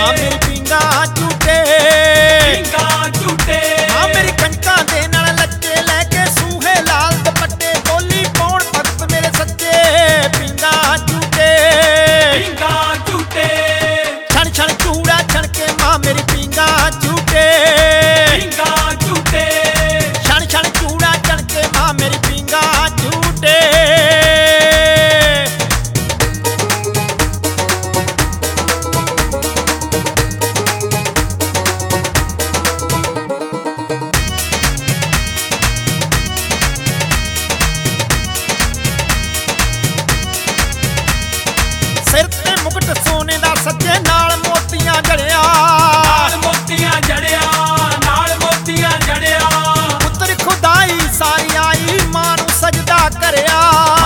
ਮਾਂ ਮੇਰੀ ਪੀਂਗਾ ਝੂਟੇ ਮਾਂ ਮੇਰੀ ਕੰਚਾਂ ਦੇ ਨਾਲ ਲੱਚੇ ਲੈ ਕੇ ਸੂਹੇ ਲਾਲ ਦੁਪੱਟੇ ਬੋਲੀ ਪਾਉਣ ਭਗਤ ਮੇਰੇ ਸੱਚੇ ਪੀਂਗਾ ਝੂਟੇ ਛਣ ਛਣ ਚੂੜਾ ਛਣ ਕੇ ਮਾਂ ਮੇਰੀ ਪੀਂਗਾ ਝੂਟੇ ਛਣ ਛਣ ਚੂੜਾ ਛਣ ਕੇ ਮਾਂ ਮੇਰੀ ਪੀਂਗਾ ਝੂਟੇ ਸਿਰ ਤੇ ਮੁਕਟ ਸੋਨੇ ਦਾ ਸੱਜੇ ਨਾਲ ਮੋਤੀਆਂ ਜੜਿਆ ਪੁੱਤਰ ਖੁਦਾਈ ਸਾਰੀ ਆਈ ਮਾਂ ਨੂੰ ਸਜਦਾ ਕਰਿਆ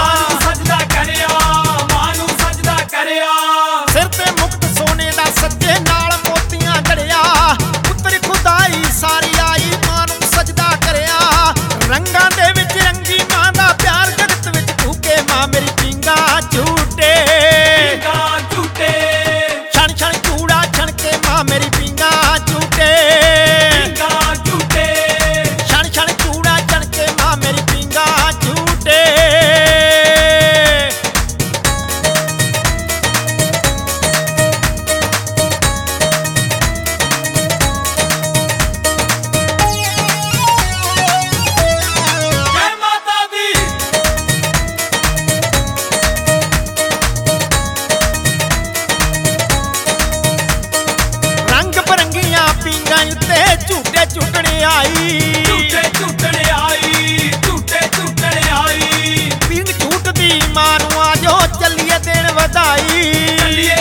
ਸਿਰ ਤੇ ਮੁਕਟ ਸੋਨੇ ਦਾ ਸੱਜੇ ਨਾਲ ਮੋਤੀਆਂ ਜੜਿਆ ਪੁੱਤਰ ਖੁਦਾਈ ਸਾਰੀ ਆਈ ਮਾਂ ਨੂੰ ਸਜਦਾ ਕਰਿਆ ਰੰਗਾਂ ਦੇ ਵਿੱਚ ਰੰਗੀ ਮਾਂ ਦਾ ਪਿਆਰ ਜਗਤ ਵਿੱਚ ਭੂਕੇ ਮਾਂ ਮੇਰੀ ਪੀਂਗਾ ਝੂਟੇ ਛਣ ਛਣ ਚੂੜਾ ਛਣ ਕੇ ਮਾਂ ਮੇਰੀ ਪੀਂਗਾ ਝੂਟੇ ਛਣ ਛਣ ਚੂੜਾ ਛਣ ਕੇ ਮਾਂ ਮੇਰੀ ਪੀਂਗਾ ਝੂਟੇ ਰੰਗ ਬਰੰਗੀਆਂ ਪੀਂਘਾਂ ਉੱਤੇ ਝੂਟੇ ਝੂਟਣੇ ਆਈ ਪੀਂਘ ਝੂਟਦੀ ਮਾਂ ਨੂੰ ਆਜੋ ਚੱਲੀਏ ਦੇਣ ਵਧਾਈ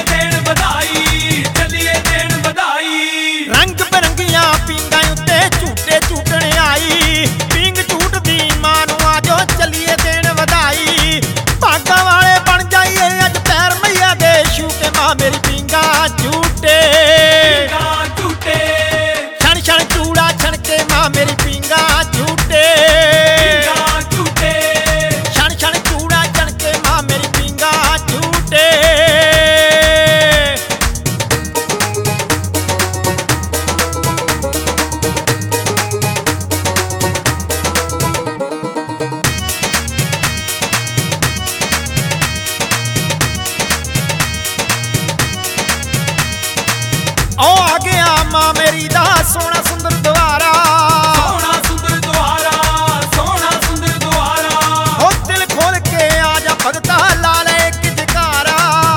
ਰੰਗ ਬਰੰਗੀਆਂ ਪੀਂਘਾਂ ਉੱਤੇ ਝੂਟੇ ਝੂਟਣੇ ਆਈ ਪੀਂਘ ਝੂਟਦੀ ਮਾਂ ਨੂੰ ਆਜੋ ਚੱਲੀਏ ਦੇਣ ਵਧਾਈ ਭਾਗਾਂ ਵਾਲੇ ਬਣ ਜਾਈਏ ਅੱਜ ਪੈਰ ਮਈਆ ਦੇ ਛੂ ਕੇ ਮਾਂ ਮੇਰੀ ਪੀਂਘਾ ਝੂਟੇ ਛਣ ਛਣ ਚੂੜਾ ਛਣ ਕੇ ਮਾਂ ਮੇਰੀ ਪੀਂਘਾ ਝੂਟੇ ਛਣ ਛਣ ਚੂੜਾ ਛਣ ਕੇ ਮਾਂ ਮੇਰੀ ਪੀਂਘਾ ਝੂਟੇ ਆ ਗਿਆ ਮਾਂ ਮੇਰੀ ਦਾ ਸੋਹਣਾ ਸੁੰਦਰ ਦੁਆਰਾ ਉਹ ਦਿਲ ਖੋਲ ਕੇ ਆ ਜਾ ਭਗਤਾ ਲਾ ਲੈ ਇੱਕ ਜਕਾਰਾ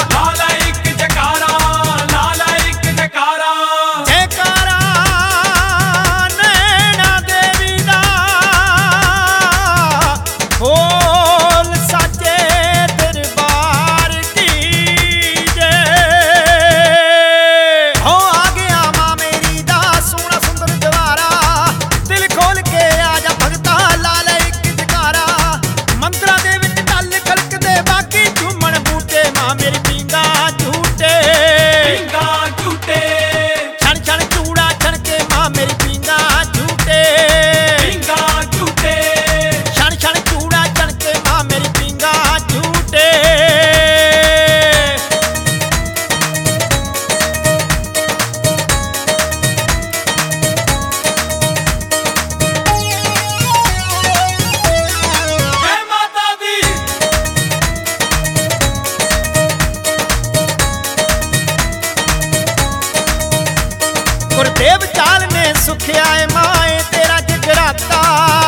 ਜੈਕਾਰਾ ਨੈਣਾ ਦੇਵੀ ਦਾ ਬੋਲ ਸਾਚੇ ਦਰਬਾਰ ਕੀ ਜੈ ਹੋ ਆ ਗਿਆ ਮਾਂ ਮੇਰੀ ਦਾ ਸੋਹਣਾ ਸੁੰਦਰ ਦੁਆਰਾ ਦਿਲ ਖੋਲ ਕੇ ਆ ਜਾ ਭਗਤਾ ਲਾ ਲੈ ਇੱਕ ਜਕਾਰਾ ਮੰਦਰਾਂ ਦੇ ਵਿੱਚ ਢੱਲ ਖਲਕਦੇ ਬਾਕੀ ਝੂਮਣ ਬੂਟੇ ਮਾਂ ਮੇਰੀ ਪੀਂਗਾ ਝੂਟੇ ਛਣ ਛਣ ਚੂੜਾ ਛਣ ਕੇ ਮਾਂ ਮੇਰੀ ਪੀਂਗਾ ਝੂਟੇ ਛਣ ਛਣ ਚੂੜਾ ਛਣ ਕੇ ਮਾਂ ਮੇਰੀ ਪੀਂਗਾ ਝੂਟੇ ਗੁਰਦੇਵ ਚਾਲ ਨੇ ਸੁਖਿਆ ਏ ਮਾਂ ਏ ਤੇਰਾ ਜਗਰਾਤਾ